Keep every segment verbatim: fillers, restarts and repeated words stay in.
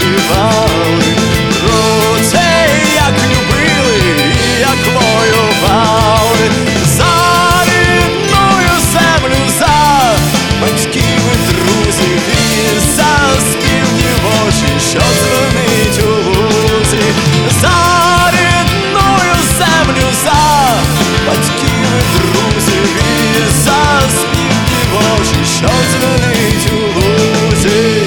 співали про те, як любили і як воювали за рідною землю, за батьків і друзів, і за спів дівочий, що дзвонить у лузі. За рідною землю, за батьків і друзів, і за спів дівочий, що дзвонить у лузі.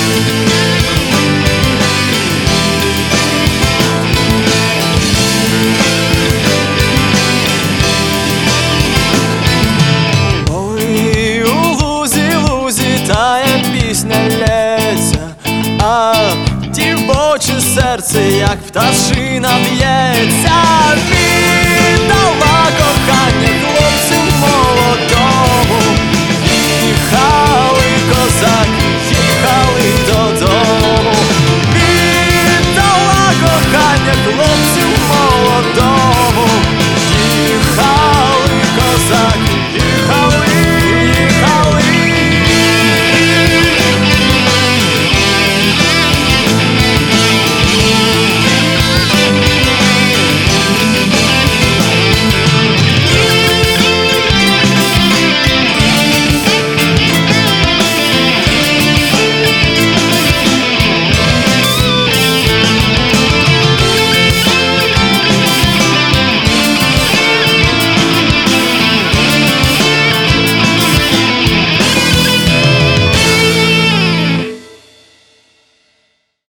Ой, у лузі, лузі тая пісня лється, а дівоче серце, як пташина, б'ється. Віддала кохання хлопцю молодим.